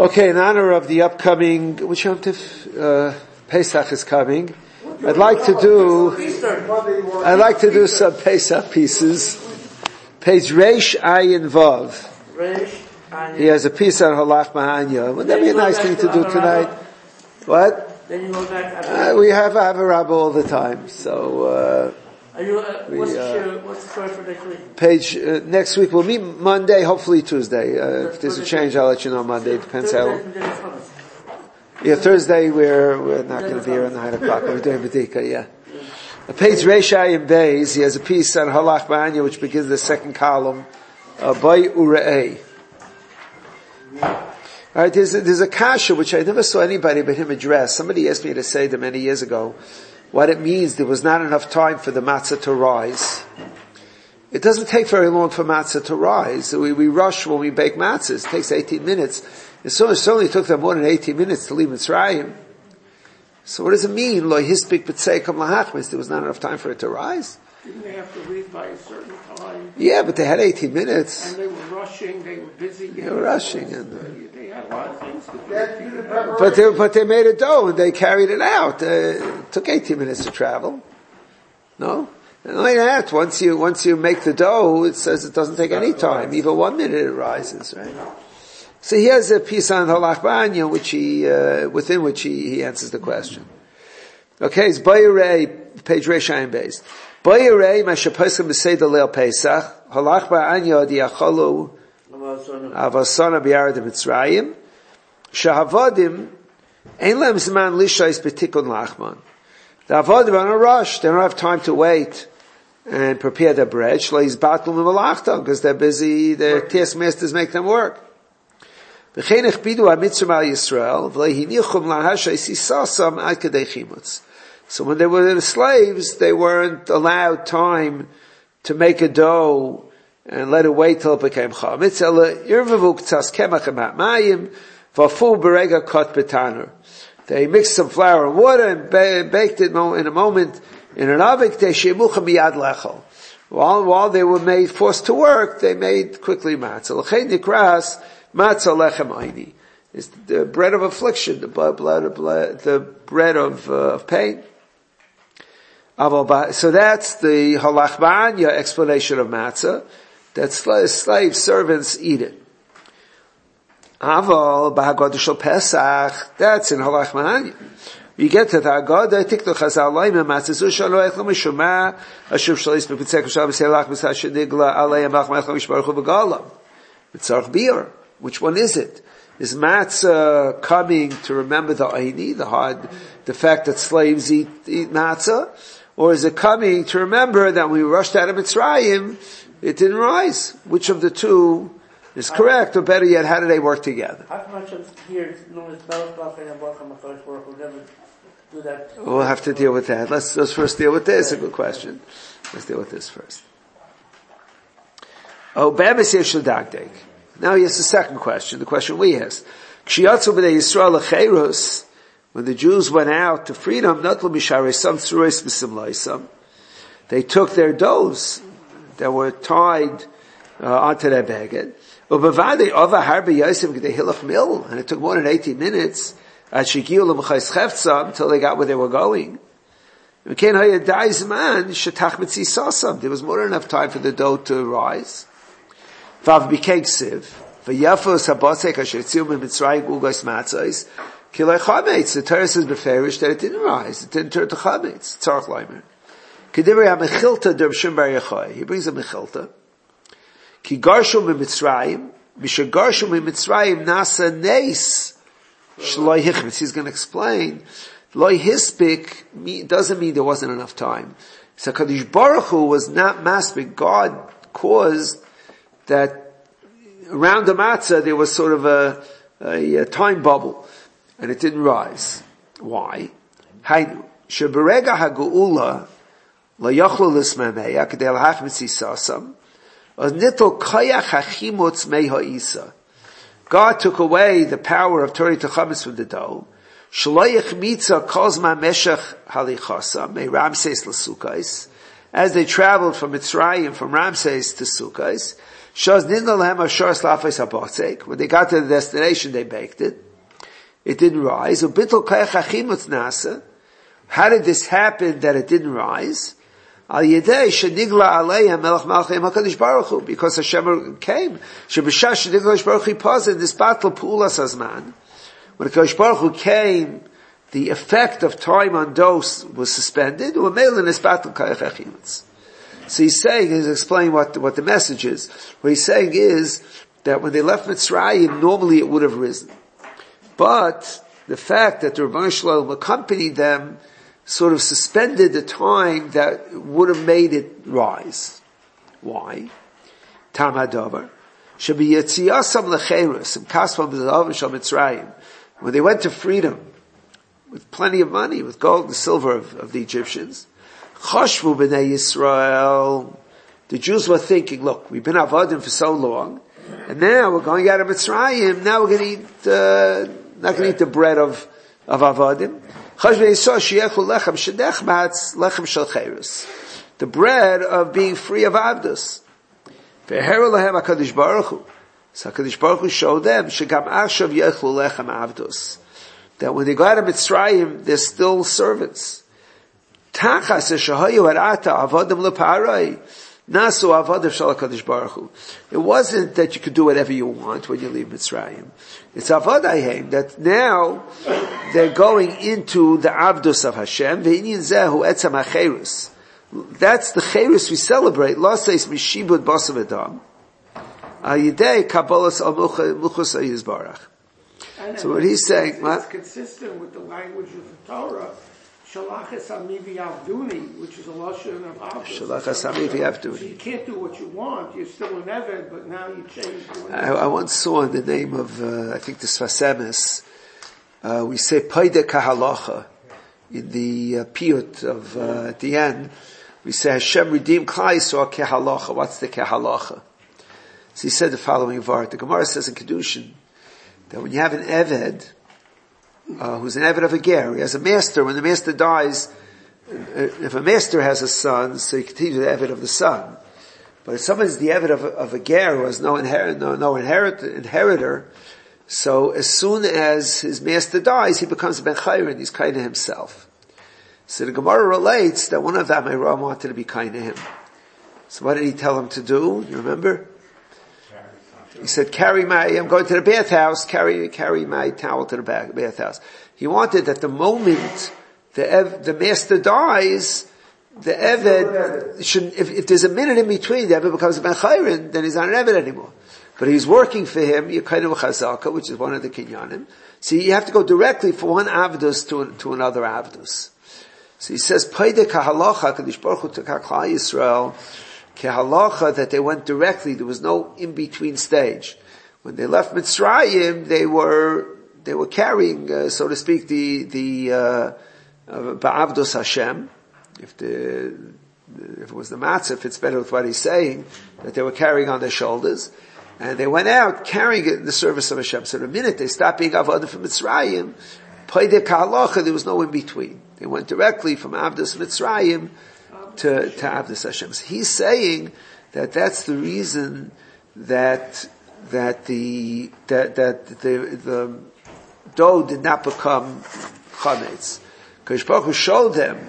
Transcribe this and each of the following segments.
Okay, in honor of the upcoming, which Yom Tov, Pesach is coming. I'd like to do some Pesach pieces. Page Reish Ayin Vav. He has a piece on Halach Mahanya. Would that be a nice thing to do tonight? What? We have a rabbi all the time, so. What's the story for next week? Page next week we'll meet Monday, hopefully Tuesday. If there's a change, I'll let you know Monday. Depends how. Yeah, Thursday we're not going to be here at 9 o'clock. We're doing B'dika, yeah. Page Reish Ayin Beis. He has a piece on Halach Mahanya which begins the second column. By Ure'ei. Alright, there's a kasha which I never saw anybody but him address. Somebody asked me to say that many years ago what it means there was not enough time for the matzah to rise. It doesn't take very long for matzah to rise. We rush when we bake matzahs. It takes 18 minutes. It certainly took them more than 18 minutes to leave Mitzrayim. So what does it mean? Lo hispik b'tzeikom lahachmis. There was not enough time for it to rise. Didn't they have to leave by a certain time? Yeah, but they had 18 minutes. And they were rushing, they were busy. They were rushing. And, they had a lot of things to do. But they made a dough and they carried it out. It took 18 minutes to travel. No? And like that, once you make the dough, it says it doesn't take any time. Even 1 minute it rises, right? So he has a piece on Halach Banya, within which he answers the question. Okay, it's Bayurei, page Reishaim based. Bayurei, Mashaposkim B'Seder Leil Pesach, Halach Ba'anya Diacholu, Avasana B'Yarad Mitzrayim, Shahavadim, Ein Lem Zman Lishais B'Tikun Lachman. The Avadim are in a rush, they don't have time to wait and prepare their bread, Shleiz Batul Mimalachta, because they're busy, their taskmasters make them work. V'chein Echbidu HaMitzrim Al Yisrael, V'lei Hinichum Lahashai Sisasam Ad Kedei Chimutz. So when they were the slaves, they weren't allowed time to make a dough and let it wait till it became chametz. They mixed some flour and water and baked it in a moment in an oven. While they were forced to work, they made quickly matzah. It's the bread of affliction, the bread of pain. So that's the Halach Ba'anya explanation of matzah, that slave servants eat it. Aval B'Haggadah Shel Pesach, that's in Halach Ba'anya. You get to the Haggadah, Tiknu Chazal Laim Matzah Zusha Lo Echel Mishuma Ashuv Shalis B'Pitzek Shav B'Seilach B'Sash Nigla Alei Amach Mechel Mishbaruchu B'Galam B'Tzarch Bir. Which one is it? Is matzah coming to remember the aini, the fact that slaves eat matzah? Or is it coming to remember that when we rushed out of Mitzrayim, it didn't rise? Which of the two is correct? Or better yet, how do they work together? How much of here is known as Belach and Baruch HaMachosh Baruch Hu never do that? We'll have to deal with that. Let's first deal with this. A good question. Let's deal with this first. Oh, Babas Yesh L'Dagdeg. Now he has the second question, the question we asked. When the Jews went out to freedom, they took their doughs that were tied onto their baggage. And it took more than 18 minutes until they got where they were going. There was more than enough time for the dough to rise. Vav bikeg siv. V'yafos habasek asher tziu mitzrayim ugos matzos. Kilei chametz. The Torah says beferish that it didn't rise. It didn't turn to chametz. Tzarch leimer. Kedivri ha-mechilta der B'Shem Bar Yochai. He brings a mechilta. Ki garshu mitzrayim. Misha garshu mitzrayim nasa neis. Shloi hichmetz. He's going to explain. Loi hispik doesn't mean there wasn't enough time. So Kadosh Baruch Hu was not maspik. God caused that around the matzah there was sort of a time bubble, and it didn't rise. Why? Hainu sheberega hageula la yachlu lismameya kedei lahachmitz isasam az nitol koyach hachimutz mei ha'isa. God took away the power of turning to chametz from the dough. Shloich mitza kozma meshach halichasa mei Ramses l'Sukkos. As they traveled from Mitzrayim, from Ramses to Sukkos, Shaz nidna lehem ashar slafes habotzek. When they got to the destination, they baked it. It didn't rise. Ubitl kayach achimutz nasa. How did this happen that it didn't rise? Al yedei shenigla aleihem melech malchim HaKadosh Baruch Hu. Because Hashem came. Shebishash shenigla HaKadosh Baruch Hu paused this battle pu'ulas hazman. When HaKadosh Baruch Hu came, the effect of time on dose was suspended. U'ameil in this battle kayach achimutz. So he's explaining what the message is. What he's saying is that when they left Mitzrayim, normally it would have risen. But the fact that the Rebbeinu Shalom accompanied them sort of suspended the time that would have made it rise. Why? Tam hadavar. Shebiyatziyasam lecheirus, im kasvam b'zalav shal Mitzrayim. When they went to freedom, with plenty of money, with gold and silver of the Egyptians, Chashvu b'nei Yisrael. The Jews were thinking, look, we've been avadim for so long, and now we're going out of Mitzrayim, now we're going to eat, not going to eat the bread of avadim. Chashvu b'nei Yisrael sheyechlu lechem shedechmatz lechem shel cheirus. The bread of being free of avdus. Ve'heru lehem HaKadosh Baruch Hu. So HaKadosh Baruch Hu showed them, shegam achshav yechlu lechem avdus. That when they go out of Mitzrayim, they're still servants. Tachas shahayu harata avodim leparai nasu avodim shel HaKadosh Baruch Hu. It wasn't that you could do whatever you want when you leave Mitzrayim. It's avodayim that now they're going into the avdus of Hashem. Ve'inyin zehu etzam hacherus. That's the cherus we celebrate. Lo says mishibud basav adam. Al yidei kabbalas al muchus hayizbarach. So what he's saying, it's consistent with the language of the Torah. Shalachas ami v'yavduni, which is a lashon of avdus. Shalachas ami v'yavduni. So you can't do what you want. You're still an eved, but now you change. I once saw in the name of I think the Sfas Emes, we say Paida Kahalacha in the piyut of at the end. We say Hashem redeemed Klal Yisrael Kehalacha. What's the Kehalacha? So he said the following vart. The Gemara says in Kedushin that when you have an eved, who's an eved of a ger, he has a master. When the master dies, if a master has a son, so he continues the eved of the son. But if someone's the eved of a ger who has no inheritor, so as soon as his master dies, he becomes a ben chayr and he's kind of himself. So the Gemara relates that one of them, Aaron, wanted to be kind to him. So what did he tell him to do? You remember? He said, I'm going to the bathhouse, carry my towel to the bathhouse. He wanted that the moment the master dies, the Eved should, if there's a minute in between, the Eved becomes a Ben Chayrin, then he's not an Eved anymore. But he's working for him, you're kind of a Chazaka, which is one of the Kinyanim. So you have to go directly from one Avdus to another Avdus. So he says, Paide kahalacha, Kadosh Baruch Hu took Klal Yisrael, kahalacha, that they went directly, there was no in-between stage. When they left Mitzrayim, they were carrying, so to speak, the Ba'avdos Hashem. If it was the matzah, fits better with what he's saying, that they were carrying on their shoulders. And they went out carrying it in the service of Hashem. So the minute they stopped being Avodah from Mitzrayim, Paide kahalacha, there was no in-between. They went directly from Avdos Mitzrayim to Avdos Hashem. So he's saying that that's the reason that the dough did not become chametz. Because Baruch Hu showed them,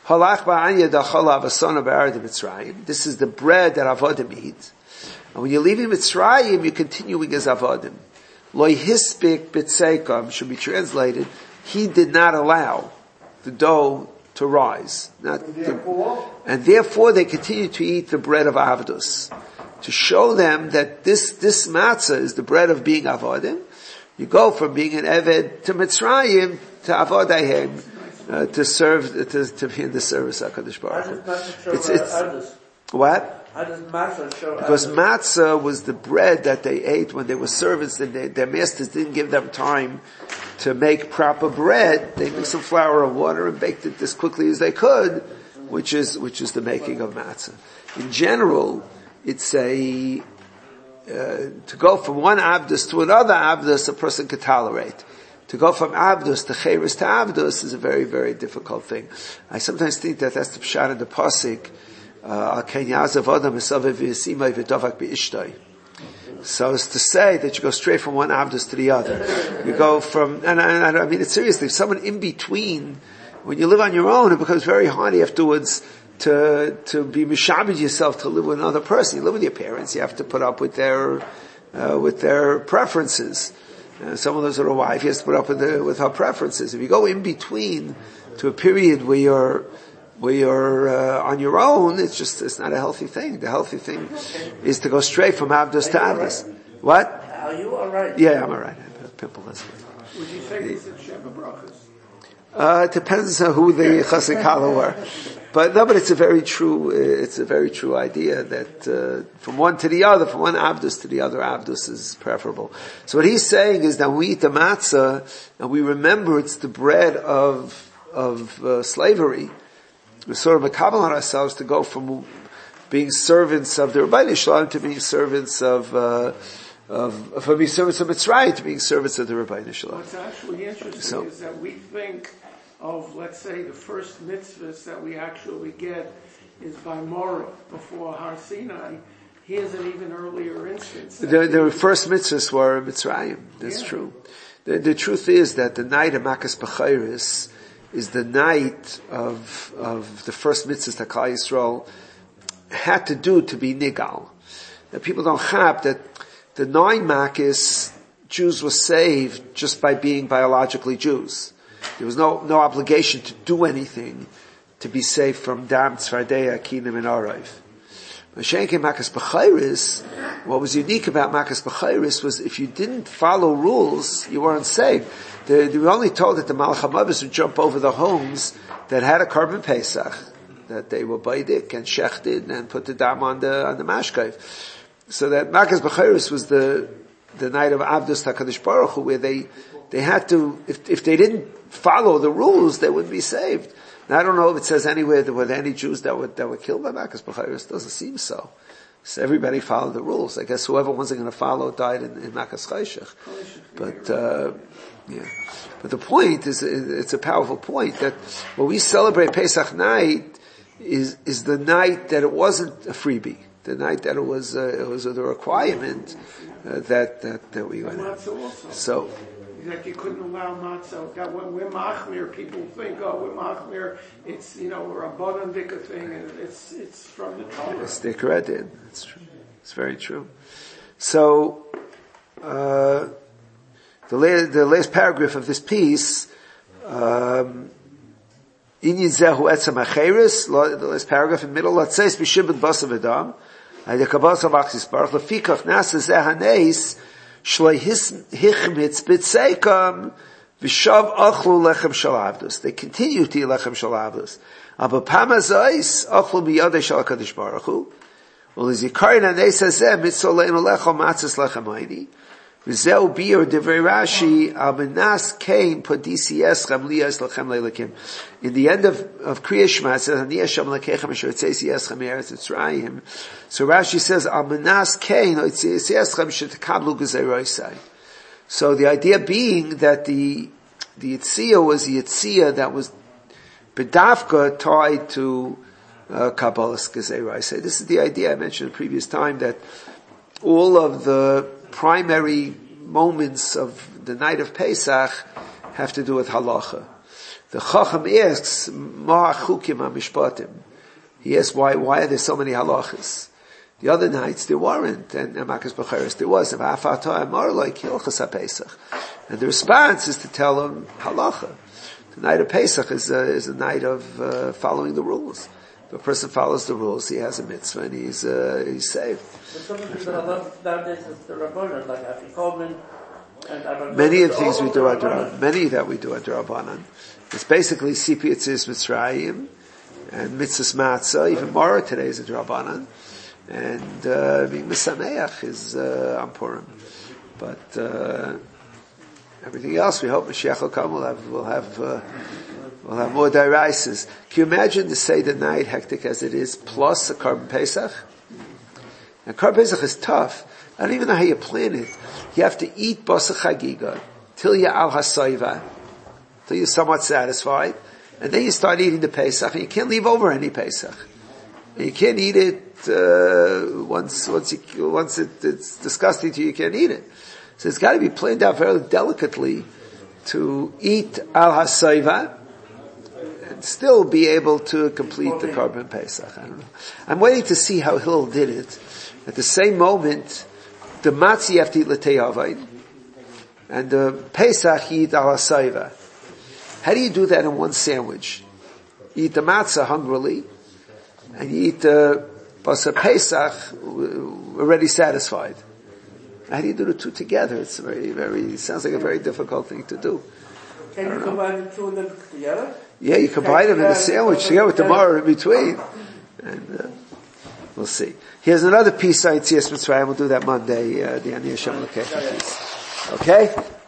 this is the bread that Avodim eat. And when you're leaving Mitzrayim, you're continuing as Avodim. Loi hispik b'tzeikam should be translated, he did not allow the dough to rise. And therefore they continue to eat the bread of Avdus. To show them that this matzah is the bread of being Avodim. You go from being an Eved to Mitzrayim to Avodayim, to serve, to be in the service of HaKadosh Baruch Hu. It's what? How does matzah show? Because matzah was the bread that they ate when they were servants, and their masters didn't give them time to make proper bread. They mixed some flour and water and baked it as quickly as they could, which is the making of matzah. In general, it's to go from one avdus to another avdus, a person could tolerate. To go from avdus to cheres to avdus is a very, very difficult thing. I sometimes think that that's the pshat in the pasuk. So as to say that you go straight from one Abdus to the other. You go from, and I mean it seriously, if someone in between, when you live on your own, it becomes very hard afterwards to be mishabed yourself to live with another person. You live with your parents, you have to put up with their preferences. Someone lives with a wife, he has to put up with her preferences. If you go in between to a period where you're on your own, it's not a healthy thing. The healthy thing is to go straight from Abdus to Abdus. What? Are you alright? Yeah, I'm alright. I have a pimple. Would you say this is Sheva Brachas? It depends on who the Chassid Kala were. But it's a very true idea that, from one to the other, from one Abdus to the other Abdus is preferable. So what he's saying is that we eat the matzah and we remember it's the bread of slavery. We're sort of makabel on ourselves to go from being servants of the Rabbeinu Shalom to being servants from being servants of Mitzrayim to being servants of the Rabbeinu Shalom. What's actually interesting is that we think of, let's say, the first mitzvahs that we actually get is by Morah, before Har Sinai. Here's an even earlier instance. The first mitzvahs were Mitzrayim. That's true. The truth is that the night of Makas B'chayris is the night of the first mitzvahs that Klal Yisrael had to do to be Nigal. That people don't have that the 9 Makas Jews were saved just by being biologically Jews. There was no obligation to do anything to be saved from Dam, Tzvardeya, Kinim, and Arav. Mashenke Makas B'chayris, what was unique about Makas B'chayris was if you didn't follow rules, you weren't saved. They were only told that the Malach HaMavis would jump over the homes that had a Korban Pesach, that they were baidik and shechted and put the dam on the mashkayv. So that Makas B'chayris was the night of Avdus HaKadosh Baruch Hu, where they had to, if they didn't follow the rules, they wouldn't be saved. Now, I don't know if it says anywhere there were any Jews that were killed by Makas B'chayris. Doesn't seem so. So everybody followed the rules. I guess whoever wasn't going to follow died in Makas Chayshech. But the point is, it's a powerful point that when we celebrate Pesach night is the night that it wasn't a freebie. The night that it was the requirement that we went. So that you couldn't allow matzah. That when we're machmir, people think, we're machmir. It's we're a bonandika thing, and it's from the Torah. It's the Keredin. It's true. It's very true. So the last paragraph of this piece. The last paragraph in the middle, let's say, B'shibud Basav Adam, Ayakabas Avachis Baruch, Lefikach Nasa Zehanes, Shloi Hichmitz B'tzeikam, V'shav Achlu Lechem Shalavdus. They continue to eat Lechem Shalavdus. Aber Pamazais, Achlu B'yadei Shal HaKadosh Baruch Hu, Ulizikarin Anes Hazeh, Mitzol Le'enu Lechem Matzes Lechem Hayni, V'zeu Bir Divrei Rashi, Al-Menas Kain Podisi Eschem Liyas Lechem Le'lekim. In the end of Kriya Shema, it says, Ani Hashem Lekechem Asher Tzesi Eschem Eretz Mitzrayim. So Rashi says, Al-Menas Kain Tzesi Eschem Shetekablu Gezeiroisai. So the idea being that the Yitzia was the Yitzia that was B'davka tied to Kabbalah's Gezeiroisai. This is the idea I mentioned the previous time, that all of the primary moments of the night of Pesach have to do with halacha. The Chacham asks, Ma chukim ha-mishpatim. He asks, why are there so many halachas? The other nights there weren't, and Makas B'chayris there was. And the response is to tell him halacha. The night of Pesach is a night of following the rules. If a person follows the rules, he has a mitzvah and he's saved. Many of the things we do are Durabanan. It's basically Sipi Yitzis Mitzrayim and Mitzvahs Matzah. Even Mara today is a Durabanan. And being Misameach is on Purim. But everything else, we hope Mashiach will come. We'll have more dairaises. Can you imagine the Seder night, hectic as it is, plus a Korban Pesach? And Korban Pesach is tough. I don't even know how you plan it. You have to eat Basa Chagiga till you're al hasayva, till you're somewhat satisfied, and then you start eating the Pesach, and you can't leave over any Pesach. And you can't eat it once it's disgusting to you, you can't eat it. So it's got to be planned out very delicately to eat al hasayva and still be able to complete the Korban Pesach. I don't know. I'm waiting to see how Hillel did it. At the same moment, the matzah you have to eat l'tei avayid, and the Pesach you eat al hasayva. How do you do that in one sandwich? You eat the matzah hungrily, and you eat the Basar Pesach already satisfied. How do you do the two together? It's sounds like a very difficult thing to do. Can you combine the two of them together? Yeah, you combine them in a sandwich together with the maror in between. And we'll see. Here's another piece on Yetzias Mitzrayim. We'll do that Monday, the Ani Hashem L'Kechem piece. Okay?